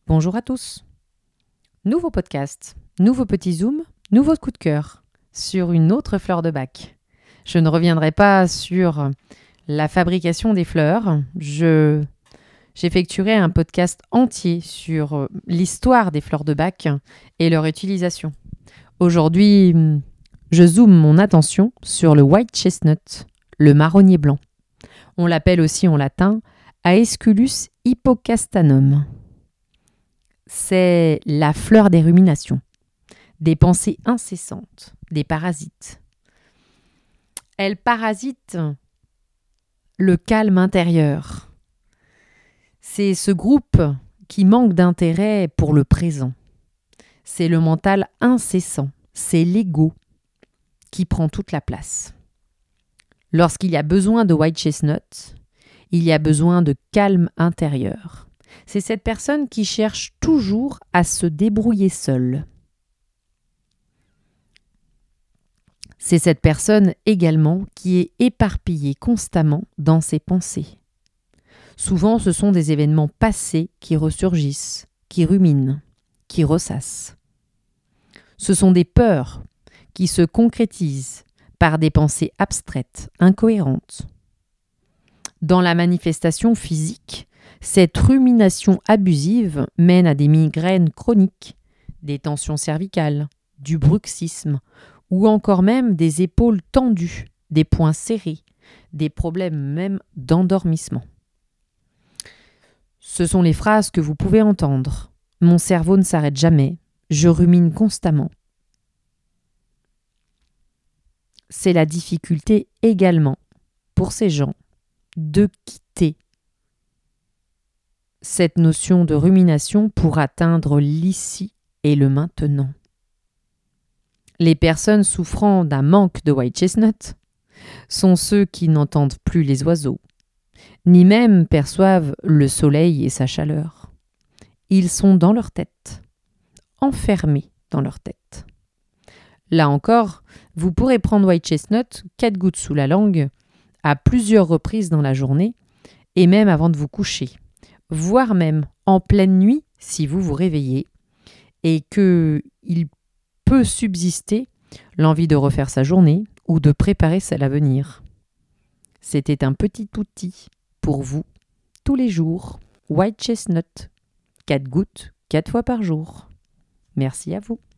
Bonjour à tous. Nouveau podcast, nouveau petit zoom, nouveau coup de cœur sur une autre fleur de bac. Je ne reviendrai pas sur la fabrication des fleurs. J'effectuerai un podcast entier sur l'histoire des fleurs de bac et leur utilisation. Aujourd'hui, je zoome mon attention sur le white chestnut, le marronnier blanc. On l'appelle aussi en latin Aesculus hippocastanum. C'est la fleur des ruminations, des pensées incessantes, des parasites. Elle parasite le calme intérieur. C'est ce groupe qui manque d'intérêt pour le présent. C'est le mental incessant, c'est l'ego qui prend toute la place. Lorsqu'il y a besoin de white chestnut, il y a besoin de calme intérieur. C'est cette personne qui cherche toujours à se débrouiller seule. C'est cette personne également qui est éparpillée constamment dans ses pensées. Souvent, ce sont des événements passés qui ressurgissent, qui ruminent, qui ressassent. Ce sont des peurs qui se concrétisent par des pensées abstraites, incohérentes. Dans la manifestation physique, cette rumination abusive mène à des migraines chroniques, des tensions cervicales, du bruxisme ou encore même des épaules tendues, des poings serrés, des problèmes même d'endormissement. Ce sont les phrases que vous pouvez entendre. Mon cerveau ne s'arrête jamais, je rumine constamment. C'est la difficulté également pour ces gens de quitter cette notion de rumination pour atteindre l'ici et le maintenant. Les personnes souffrant d'un manque de white chestnut sont ceux qui n'entendent plus les oiseaux, ni même perçoivent le soleil et sa chaleur. Ils sont dans leur tête, enfermés dans leur tête. Là encore, vous pourrez prendre white chestnut 4 gouttes sous la langue à plusieurs reprises dans la journée et même avant de vous coucher, voire même en pleine nuit si vous vous réveillez et qu'il peut subsister l'envie de refaire sa journée ou de préparer celle à venir. C'était un petit outil pour vous tous les jours. White chestnut, 4 gouttes, 4 fois par jour. Merci à vous.